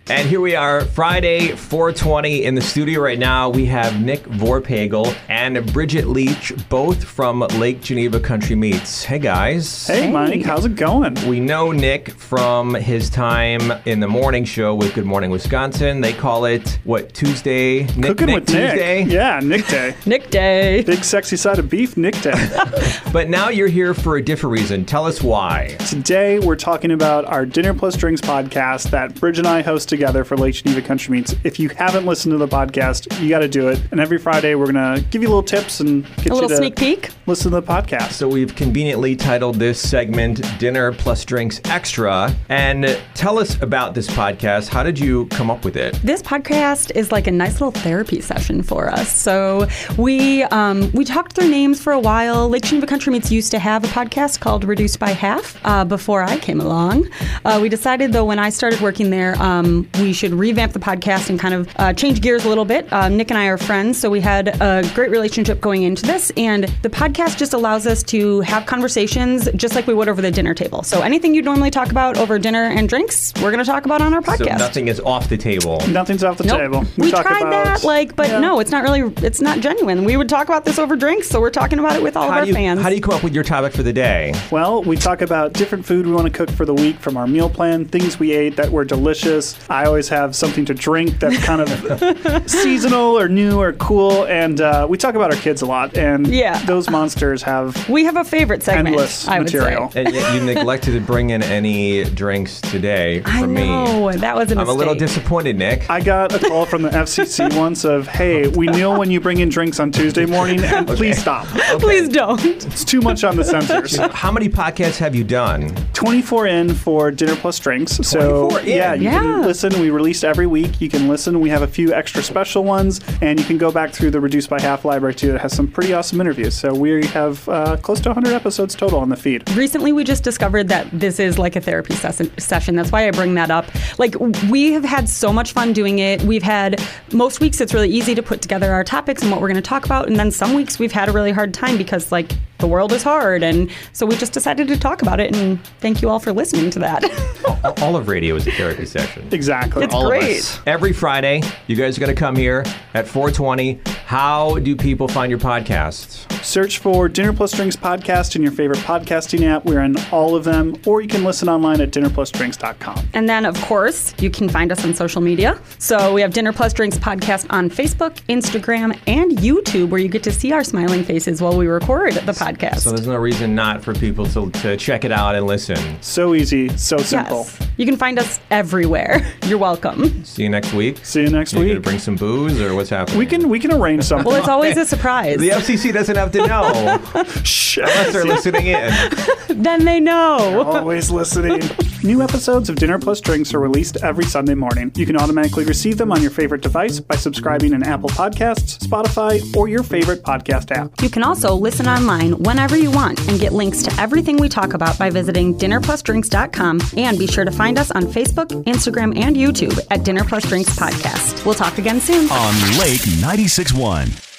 And here we are, Friday, 4:20 in the studio right now. We have Nick Vorpagel and Bridget Leach, both from Lake Geneva Country Meats. Hey, guys. Hey, Mike. How's it going? We know Nick from his time in the morning show with Good Morning Wisconsin. They call it, Tuesday? Cooking with Tuesday? Nick. Yeah, Nick Day. Nick Day. Big sexy side of beef, Nick Day. But now you're here for a different reason. Tell us why. Today, we're talking about our Dinner Plus Drinks podcast that Bridget and I host together for Lake Geneva Country Meats. If you haven't listened to the podcast, you got to do it. And every Friday, we're going to give you little tips and get A little you to sneak peek. listen to the podcast. So we've conveniently titled this segment Dinner Plus Drinks Extra. And tell us about this podcast. How did you come up with it? This podcast is like a nice little therapy session for us. So we talked through names for a while. Lake Geneva Country Meats used to have a podcast called Reduced by Half before I came along. We decided, though, when I started working there, we should revamp the podcast and kind of change gears a little bit. Nick and I are friends, so we had a great relationship going into this. And the podcast just allows us to have conversations just like we would over the dinner table. So anything you'd normally talk about over dinner and drinks, we're going to talk about on our podcast. So nothing is off the table. Nothing's off the Nope. table. We talk tried about, that, but no, it's not genuine. We would talk about this over drinks, so we're talking about it with all of our fans. How do you come up with your topic for the day? Well, we talk about different food we want to cook for the week from our meal plan, things we ate that were delicious. I always have something to drink that's kind of seasonal or new or cool. And we talk about our kids a lot. And those monsters have We have a favorite segment, endless I would material. say. And yet you neglected to bring in any drinks today for me. I know, that was a mistake. I'm a little disappointed, Nick. I got a call from the FCC once of, hey, we know when you bring in drinks on Tuesday morning, and please stop. Please don't. It's too much on the censors. How many podcasts have you done? 24 in for Dinner Plus Drinks. So 24 in? yeah, you Yeah. can listen. We release every week. You can listen. We have a few extra special ones, and you can go back through the Reduced by Half library too. That has some pretty awesome interviews. So we have close to 100 episodes total on the feed. Recently, we just discovered that this is like a therapy session. That's why I bring that up. Like, we have had so much fun doing it. We've had, most weeks it's really easy to put together our topics and what we're going to talk about. And then some weeks we've had a really hard time because, like, the world is hard. And so we just decided to talk about it. And thank you all for listening to that. All of radio is a therapy session. Exactly. It's All great. of us. Every Friday, you guys are going to come here at 4:20. How do people find your podcasts? Search for Dinner Plus Drinks podcast in your favorite podcasting app. We're in all of them. Or you can listen online at dinnerplusdrinks.com. And then, of course, you can find us on social media. So we have Dinner Plus Drinks podcast on Facebook, Instagram, and YouTube, where you get to see our smiling faces while we record the podcast. So there's no reason not for people to check it out and listen. So easy, so simple. Yes. You can find us everywhere. You're welcome. See you next week. See you next You week. gonna bring some booze or what's happening? We can arrange something. Well, it's always a surprise. The FCC doesn't have to know Shh. unless they're listening in. Then they know. Always listening. New episodes of Dinner Plus Drinks are released every Sunday morning. You can automatically receive them on your favorite device by subscribing in Apple Podcasts, Spotify, or your favorite podcast app. You can also listen online whenever you want and get links to everything we talk about by visiting dinnerplusdrinks.com, and be sure to find us on Facebook, Instagram, and YouTube at Dinner Plus Drinks Podcast. We'll talk again soon. On Lake 96.1.